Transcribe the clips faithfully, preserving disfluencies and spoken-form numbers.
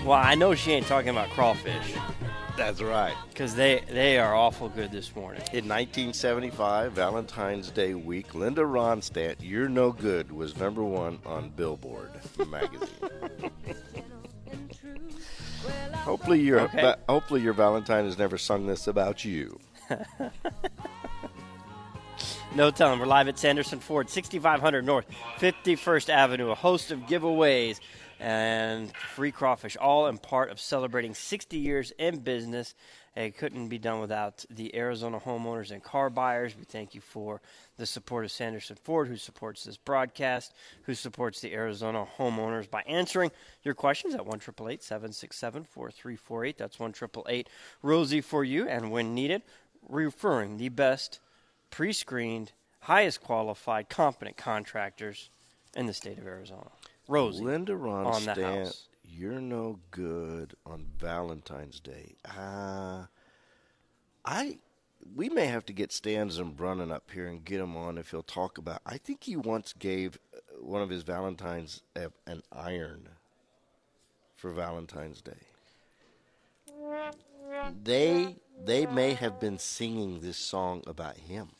Well, I know she ain't talking about crawfish. That's right. Because they, they are awful good this morning. In nineteen seventy-five, Valentine's Day week, Linda Ronstadt, You're No Good, was number one on Billboard magazine. hopefully, your Okay. va- hopefully your Valentine has never sung this about you. No telling. We're live at Sanderson Ford, sixty-five hundred North fifty-first Avenue. A host of giveaways and free crawfish, all in part of celebrating sixty years in business. It couldn't be done without the Arizona homeowners and car buyers. We thank you for the support of Sanderson Ford, who supports this broadcast, who supports the Arizona homeowners by answering your questions at one eight eight eight, seven six seven, four three four eight. That's one eight eight eight, Rosie for you. And when needed, referring the best pre-screened, highest qualified, competent contractors in the state of Arizona. Rosie, Linda on the Ronstadt, house. You're No Good on Valentine's Day. Uh, I we may have to get Stan Zembrunnen up here and get him on if he'll talk about. I think he once gave one of his Valentines a, an iron for Valentine's Day. They they may have been singing this song about him.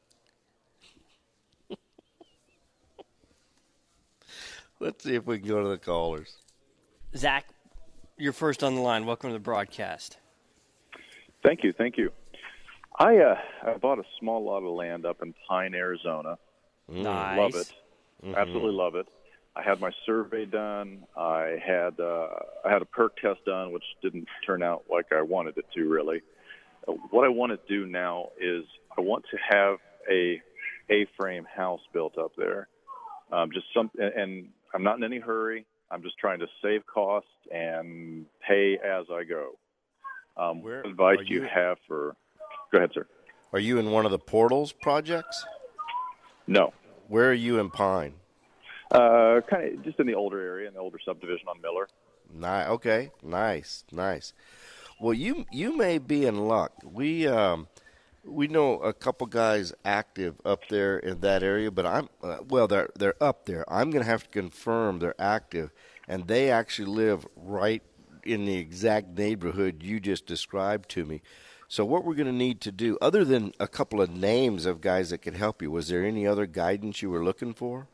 Let's see if we can go to the callers. Zach, you're first on the line. Welcome to the broadcast. Thank you, thank you. I uh, I bought a small lot of land up in Pine, Arizona. Nice. Love it, Mm-hmm. absolutely love it. I had my survey done. I had uh, I had a perk test done, which didn't turn out like I wanted it to. Really, uh, what I want to do now is I want to have a A-frame house built up there. Um, just some, and, and I'm not in any hurry. I'm just trying to save costs and pay as I go. Um, Where what advice are do you you- have for? Go ahead, sir. Are you in one of the Portals projects? No. Where are you in Pine? Uh, kind of just in the older area, in the older subdivision on Miller. Ni- okay, nice, nice. Well, you you may be in luck. We um, we know a couple guys active up there in that area, but I'm uh, well, they're they're up there. I'm going to have to confirm they're active, and they actually live right in the exact neighborhood you just described to me. So what we're going to need to do, other than a couple of names of guys that could help you, was there any other guidance you were looking for?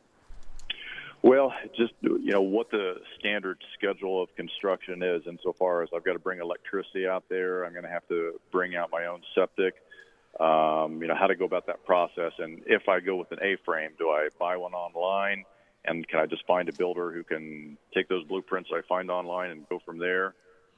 Well, just, you know, what the standard schedule of construction is insofar as I've got to bring electricity out there. I'm going to have to bring out my own septic, um, you know, how to go about that process. And if I go with an A-frame, do I buy one online? And can I just find a builder who can take those blueprints I find online and go from there?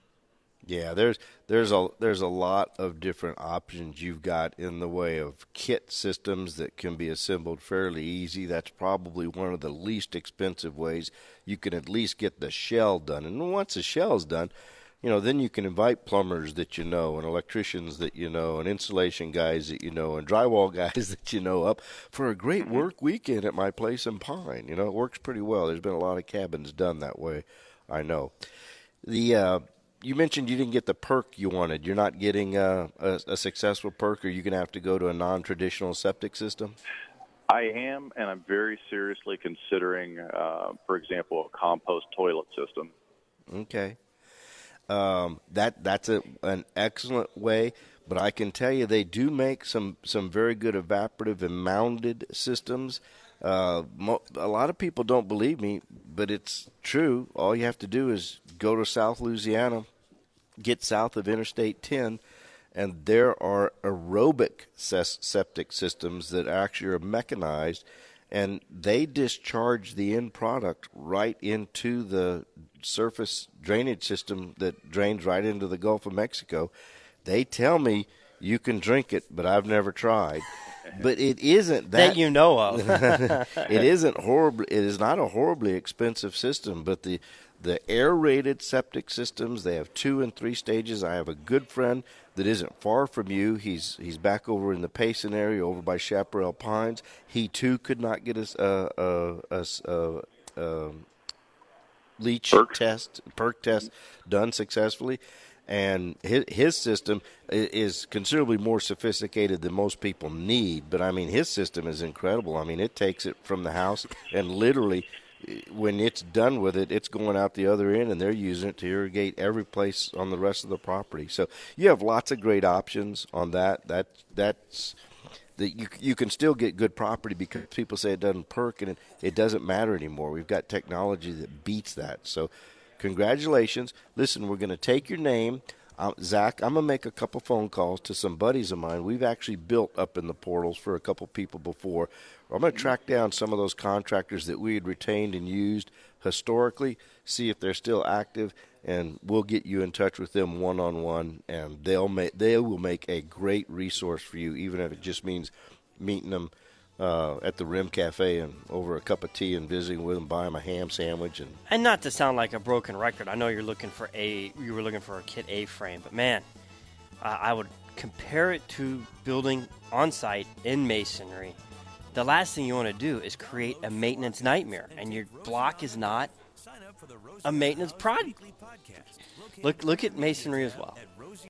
Yeah, there's there's a there's a lot of different options you've got in the way of kit systems that can be assembled fairly easy. That's probably one of the least expensive ways you can at least get the shell done. And once the shell's done, you know, then you can invite plumbers that you know and electricians that you know and insulation guys that you know and drywall guys that you know up for a great work weekend at my place in Pine. You know, it works pretty well. There's been a lot of cabins done that way, I know. The uh You mentioned you didn't get the perk you wanted. You're not getting uh, a, a successful perk, or you're going to have to go to a non-traditional septic system? I am, and I'm very seriously considering, uh, for example, a compost toilet system. Okay. Um, that that's a, an excellent way, but I can tell you they do make some, some very good evaporative and mounded systems. Uh, mo- a lot of people don't believe me, but it's true. All you have to do is go to South Louisiana, get south of Interstate ten, and there are aerobic ses- septic systems that actually are mechanized, and they discharge the end product right into the surface drainage system that drains right into the Gulf of Mexico. They tell me you can drink it, but I've never tried. But it isn't that, That you know of. it isn't horribly. It is not a horribly expensive system. But the the aerated septic systems, they have two and three stages. I have a good friend that isn't far from you. He's he's back over in the Payson area, over by Chaparral Pines. He too could not get a a a, a, a leach Perk. test perk test done successfully. And his, his system is considerably more sophisticated than most people need. But, I mean, his system is incredible. I mean, it takes it from the house and literally when it's done with it, it's going out the other end, and they're using it to irrigate every place on the rest of the property. So you have lots of great options on that. That that's that you you can still get good property because people say it doesn't perk, and it, it doesn't matter anymore. We've got technology that beats that. So congratulations. Listen, we're going to take your name. Uh, Zach, I'm going to make a couple phone calls to some buddies of mine. We've actually built up in the portals for a couple people before. I'm going to track down some of those contractors that we had retained and used historically, see if they're still active, and we'll get you in touch with them one-on-one, and they'll make, they will make a great resource for you, even if it just means meeting them uh, at the Rim Cafe and over a cup of tea and visiting with them, buy them a ham sandwich. And And not to sound like a broken record, I know you're looking for a you were looking for a kit A-frame, but man, uh, I would compare it to building on-site in masonry. The last thing you want to do is create a maintenance nightmare, and your block is not a maintenance project. Look, look at masonry as well.